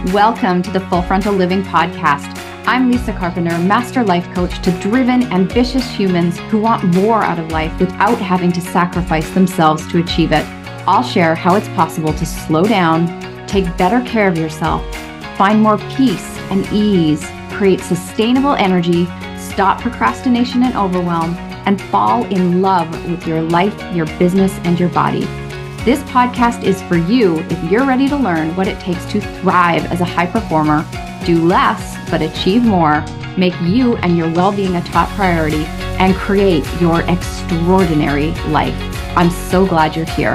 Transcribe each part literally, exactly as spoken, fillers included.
Welcome to the Full Frontal Living Podcast. I'm Lisa Carpenter, master life coach to driven, ambitious humans who want more out of life without having to sacrifice themselves to achieve it. I'll share how it's possible to slow down, take better care of yourself, find more peace and ease, create sustainable energy, stop procrastination and overwhelm, and fall in love with your life, your business, and your body. This podcast is for you if you're ready to learn what it takes to thrive as a high performer, do less but achieve more, make you and your well-being a top priority, and create your extraordinary life. I'm so glad you're here.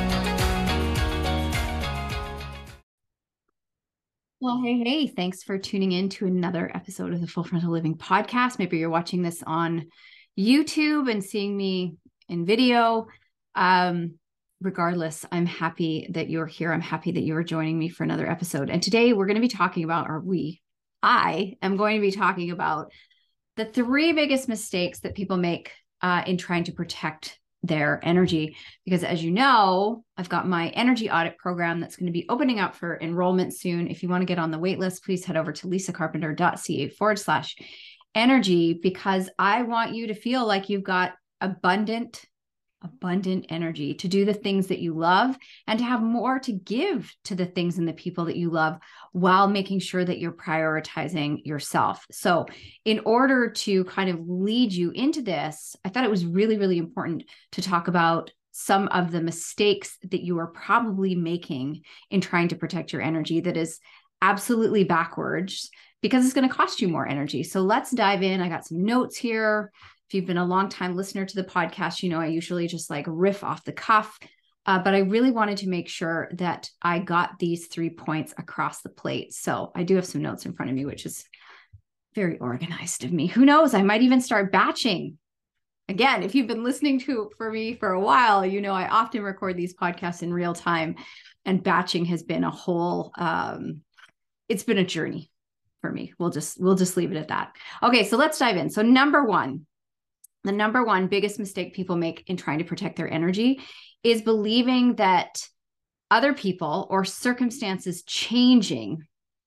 Well, hey, hey, thanks for tuning in to another episode of the Full Frontal Living Podcast. Maybe you're watching this on YouTube and seeing me in video. Um, regardless, I'm happy that you're here. I'm happy that you are joining me for another episode. And today we're going to be talking about, or we, I am going to be talking about the three biggest mistakes that people make uh, in trying to protect their energy. Because as you know, I've got my energy audit program that's going to be opening up for enrollment soon. If you want to get on the wait list, please head over to lisacarpenter.ca forward slash energy, because I want you to feel like you've got abundant abundant energy to do the things that you love and to have more to give to the things and the people that you love while making sure that you're prioritizing yourself. So in order to kind of lead you into this, I thought it was really, really important to talk about some of the mistakes that you are probably making in trying to protect your energy that is absolutely backwards, because it's going to cost you more energy. So let's dive in. I got some notes here. If you've been a long time listener to the podcast, you know I usually just like riff off the cuff, uh, but I really wanted to make sure that I got these three points across the plate. So I do have some notes in front of me, which is very organized of me. Who knows? I might even start batching. Again, if you've been listening to for me for a while, you know I often record these podcasts in real time, and batching has been a whole, um, it's been a journey for me. We'll just, we'll just leave it at that. Okay, so let's dive in. So number one, the number one biggest mistake people make in trying to protect their energy is believing that other people or circumstances changing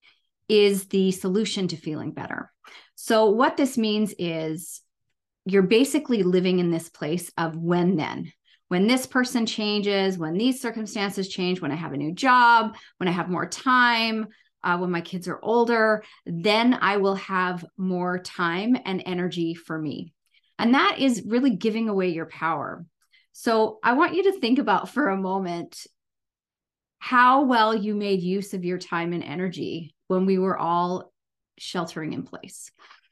is the solution to feeling better. So what this means is you're basically living in this place of when then. When this person changes, when these circumstances change, when I have a new job, when I have more time, uh, when my kids are older, then I will have more time and energy for me. And that is really giving away your power. So I want you to think about for a moment how well you made use of your time and energy when we were all sheltering in place.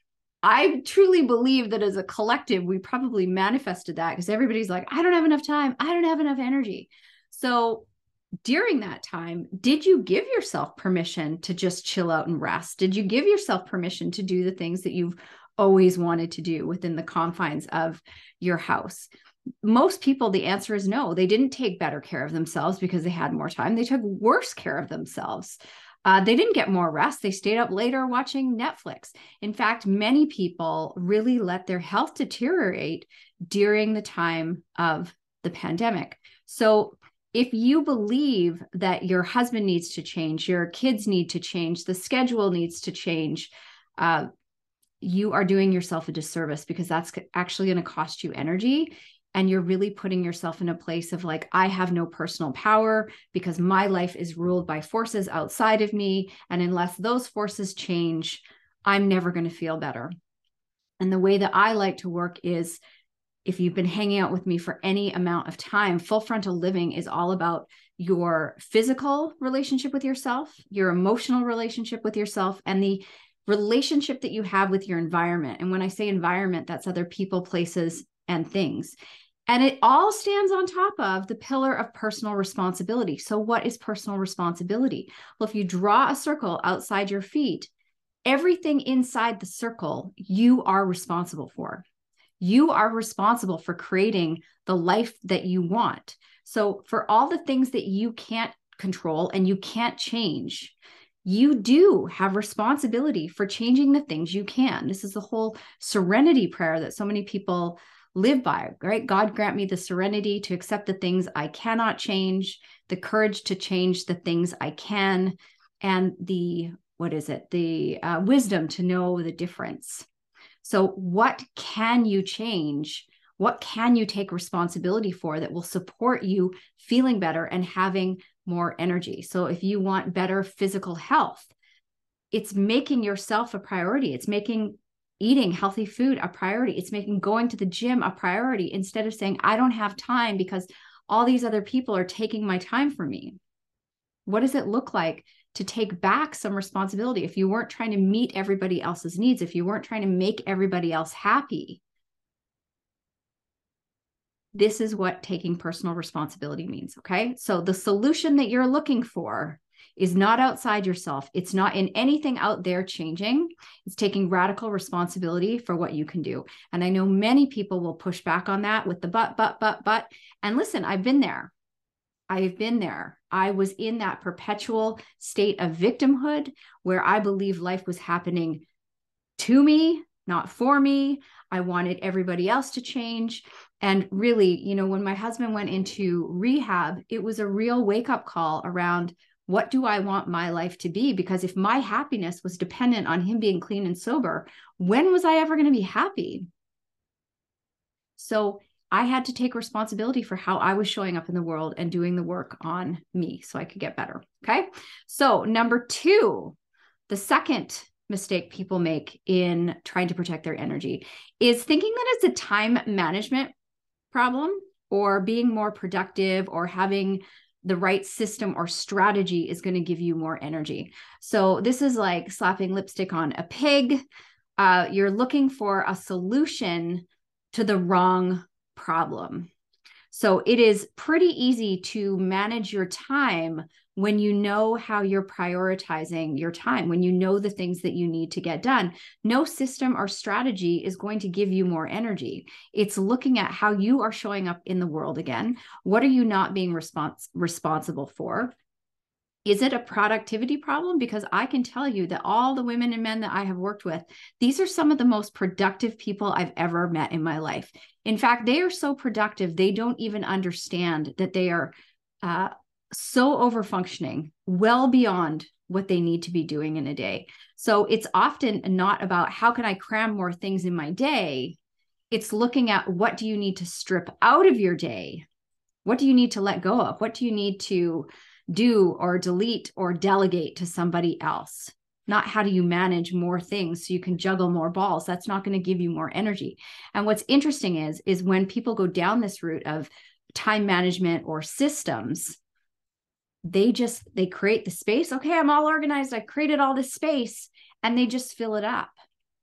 I truly believe that as a collective, we probably manifested that because everybody's like, I don't have enough time. I don't have enough energy. So during that time, did you give yourself permission to just chill out and rest? Did you give yourself permission to do the things that you've always wanted to do within the confines of your house? Most people, the answer is no. They didn't take better care of themselves because they had more time. They took worse care of themselves. Uh, they didn't get more rest. They stayed up later watching Netflix. In fact, many people really let their health deteriorate during the time of the pandemic. So if you believe that your husband needs to change, your kids need to change, the schedule needs to change, uh, you are doing yourself a disservice, because that's actually going to cost you energy. And you're really putting yourself in a place of like, I have no personal power because my life is ruled by forces outside of me. And unless those forces change, I'm never going to feel better. And the way that I like to work is, if you've been hanging out with me for any amount of time, full frontal living is all about your physical relationship with yourself, your emotional relationship with yourself, and the relationship that you have with your environment. And when I say environment, that's other people, places, and things. And it all stands on top of the pillar of personal responsibility. So what is personal responsibility? Well, if you draw a circle outside your feet, everything inside the circle, you are responsible for. You are responsible for creating the life that you want. So for all the things that you can't control and you can't change, you do have responsibility for changing the things you can. This is the whole serenity prayer that so many people live by, right? God grant me the serenity to accept the things I cannot change, the courage to change the things I can, and the, what is it? The uh, wisdom to know the difference. So what can you change? What can you take responsibility for that will support you feeling better and having more energy? So if you want better physical health, it's making yourself a priority. It's making eating healthy food a priority. It's making going to the gym a priority instead of saying, I don't have time because all these other people are taking my time from me. What does it look like to take back some responsibility? If you weren't trying to meet everybody else's needs, if you weren't trying to make everybody else happy, this is what taking personal responsibility means, okay? So the solution that you're looking for is not outside yourself. It's not in anything out there changing. It's taking radical responsibility for what you can do. And I know many people will push back on that with the but, but, but, but. And listen, I've been there. I've been there. I was in that perpetual state of victimhood where I believed life was happening to me, not for me. I wanted everybody else to change. And really, you know, when my husband went into rehab, it was a real wake-up call around, what do I want my life to be? Because if my happiness was dependent on him being clean and sober, when was I ever going to be happy? So I had to take responsibility for how I was showing up in the world and doing the work on me so I could get better. Okay. So number two, the second mistake people make in trying to protect their energy is thinking that it's a time management problem, or being more productive, or having the right system or strategy is going to give you more energy. So this is like slapping lipstick on a pig. Uh, you're looking for a solution to the wrong problem. So it is pretty easy to manage your time when you know how you're prioritizing your time, when you know the things that you need to get done. No system or strategy is going to give you more energy. It's looking at how you are showing up in the world again. What are you not being respons- responsible for? Is it a productivity problem? Because I can tell you that all the women and men that I have worked with, these are some of the most productive people I've ever met in my life. In fact, they are so productive, they don't even understand that they are uh, so overfunctioning, well beyond what they need to be doing in a day. So it's often not about how can I cram more things in my day. It's looking at, what do you need to strip out of your day? What do you need to let go of? What do you need to do or delete or delegate to somebody else? Not how do you manage more things so you can juggle more balls. That's not going to give you more energy. And what's interesting is, is when people go down this route of time management or systems, they just, they create the space. Okay, I'm all organized. I created all this space, and they just fill it up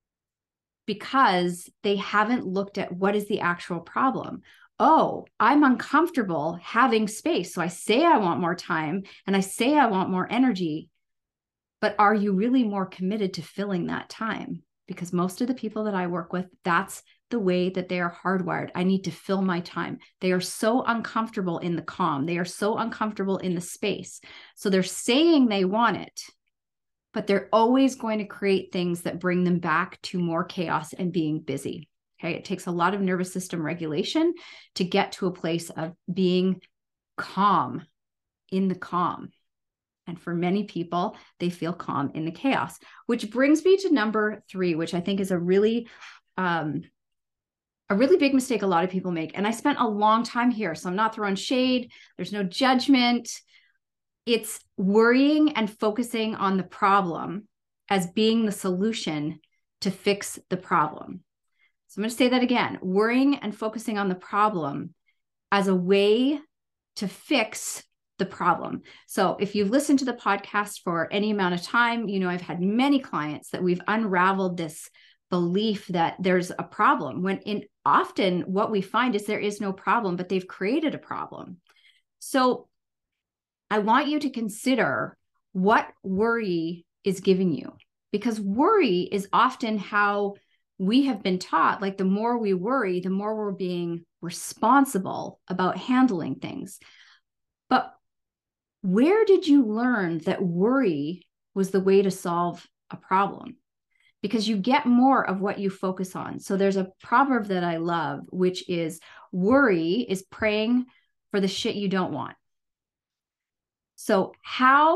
because they haven't looked at what is the actual problem. Oh, I'm uncomfortable having space. So I say I want more time and I say I want more energy, but are you really more committed to filling that time? Because most of the people that I work with, that's the way that they are hardwired. I need to fill my time. They are so uncomfortable in the calm. They are so uncomfortable in the space. So they're saying they want it, but they're always going to create things that bring them back to more chaos and being busy. Okay, it takes a lot of nervous system regulation to get to a place of being calm in the calm. And for many people, they feel calm in the chaos, which brings me to number three, which I think is a really, um, a really big mistake a lot of people make. And I spent a long time here, so I'm not throwing shade. There's no judgment. It's worrying and focusing on the problem as being the solution to fix the problem. So I'm going to say that again, worrying and focusing on the problem as a way to fix the problem. So if you've listened to the podcast for any amount of time, you know, I've had many clients that we've unraveled this belief that there's a problem, when in often what we find is there is no problem, but they've created a problem. So I want you to consider what worry is giving you, because worry is often how we have been taught, like the more we worry, the more we're being responsible about handling things. But where did you learn that worry was the way to solve a problem? Because you get more of what you focus on. So there's a proverb that I love, which is, worry is praying for the shit you don't want. So how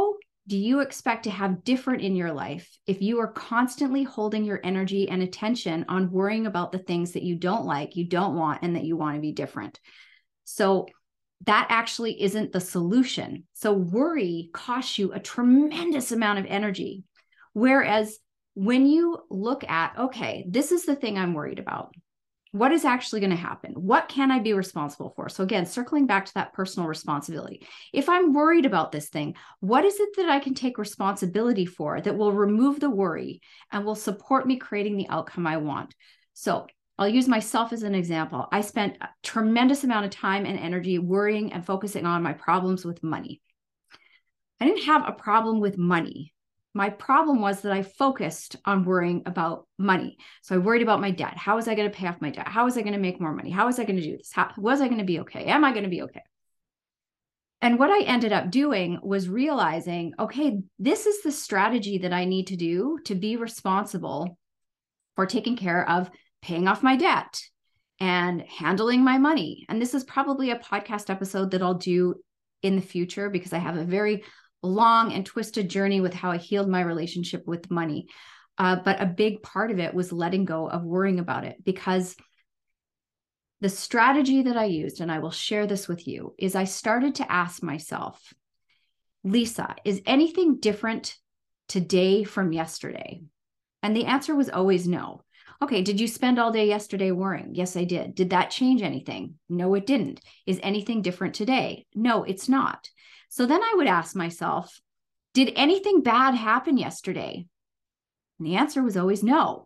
do you expect to have different in your life if you are constantly holding your energy and attention on worrying about the things that you don't like, you don't want, and that you want to be different? So that actually isn't the solution. So worry costs you a tremendous amount of energy. Whereas when you look at, okay, this is the thing I'm worried about. What is actually going to happen? What can I be responsible for? So again, circling back to that personal responsibility. If I'm worried about this thing, what is it that I can take responsibility for that will remove the worry and will support me creating the outcome I want? So I'll use myself as an example. I spent a tremendous amount of time and energy worrying and focusing on my problems with money. I didn't have a problem with money. My problem was that I focused on worrying about money. So I worried about my debt. How was I going to pay off my debt? How was I going to make more money? How was I going to do this? How was I going to be okay? Am I going to be okay? And what I ended up doing was realizing, okay, this is the strategy that I need to do to be responsible for taking care of paying off my debt and handling my money. And this is probably a podcast episode that I'll do in the future because I have a very long and twisted journey with how I healed my relationship with money. Uh, but a big part of it was letting go of worrying about it, because the strategy that I used, and I will share this with you, is I started to ask myself, Lisa, is anything different today from yesterday? And the answer was always no. Okay, did you spend all day yesterday worrying? Yes, I did. Did that change anything? No, it didn't. Is anything different today? No, it's not. So then I would ask myself, did anything bad happen yesterday? And the answer was always no.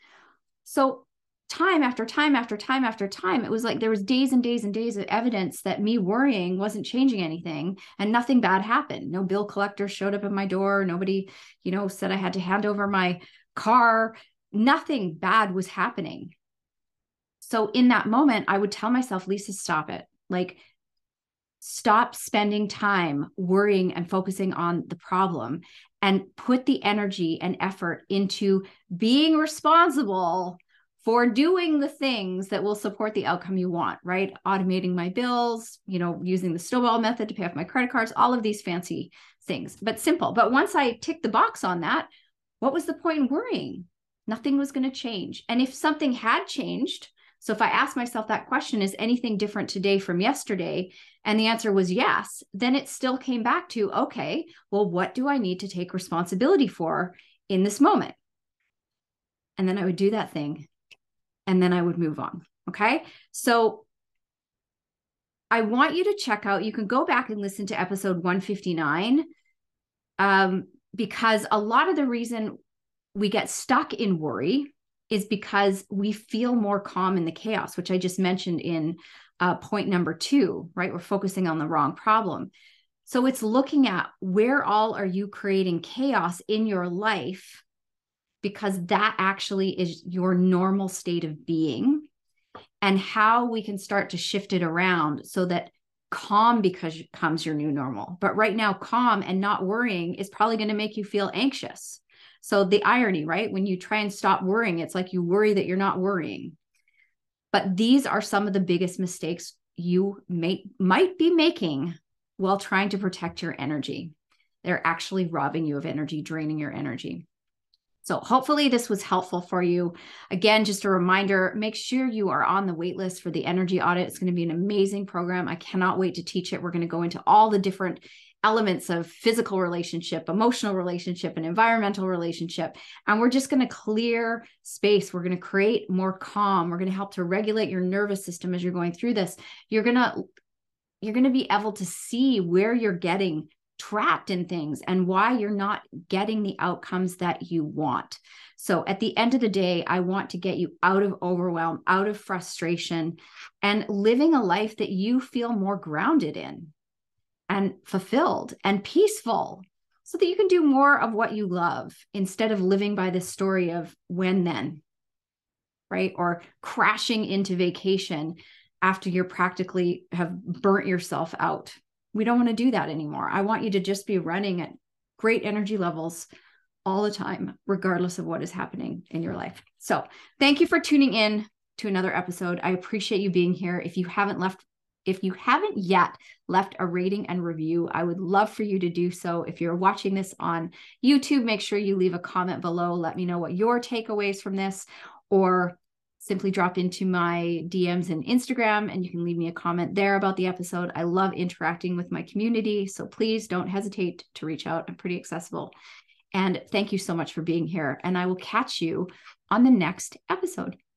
So time after time after time after time, it was like there was days and days and days of evidence that me worrying wasn't changing anything and nothing bad happened. No bill collector showed up at my door. Nobody, you know, said I had to hand over my car. Nothing bad was happening. So in that moment, I would tell myself, Lisa, stop it. Like, stop spending time worrying and focusing on the problem and put the energy and effort into being responsible for doing the things that will support the outcome you want, right? Automating my bills, you know, using the snowball method to pay off my credit cards, all of these fancy things, but simple. But once I ticked the box on that, what was the point in worrying? Nothing was going to change. And if something had changed, so if I asked myself that question, is anything different today from yesterday? And the answer was yes, then it still came back to, okay, well, what do I need to take responsibility for in this moment? And then I would do that thing, and then I would move on. Okay. So I want you to check out, you can go back and listen to episode one fifty-nine, um, because a lot of the reason we get stuck in worry is because we feel more calm in the chaos, which I just mentioned in uh, point number two, right? We're focusing on the wrong problem. So it's looking at where all are you creating chaos in your life, because that actually is your normal state of being, and how we can start to shift it around so that calm becomes your new normal. But right now, calm and not worrying is probably going to make you feel anxious. So the irony, right? When you try and stop worrying, it's like you worry that you're not worrying. But these are some of the biggest mistakes you may, might be making while trying to protect your energy. They're actually robbing you of energy, draining your energy. So hopefully this was helpful for you. Again, just a reminder, make sure you are on the wait list for the energy audit. It's going to be an amazing program. I cannot wait to teach it. We're going to go into all the different elements of physical relationship, emotional relationship, and environmental relationship. And we're just going to clear space. We're going to create more calm. We're going to help to regulate your nervous system as you're going through this. You're going to, you're going to be able to see where you're getting trapped in things and why you're not getting the outcomes that you want. So at the end of the day, I want to get you out of overwhelm, out of frustration, and living a life that you feel more grounded in and fulfilled and peaceful, so that you can do more of what you love instead of living by this story of when then, right? Or crashing into vacation after you're practically have burnt yourself out. We don't want to do that anymore. I want you to just be running at great energy levels all the time, regardless of what is happening in your life. So thank you for tuning in to another episode. I appreciate you being here. If you haven't left If you haven't yet left a rating and review, I would love for you to do so. If you're watching this on YouTube, make sure you leave a comment below. Let me know what your takeaways from this, or simply drop into my D Ms and Instagram and you can leave me a comment there about the episode. I love interacting with my community, so please don't hesitate to reach out. I'm pretty accessible. And thank you so much for being here. And I will catch you on the next episode.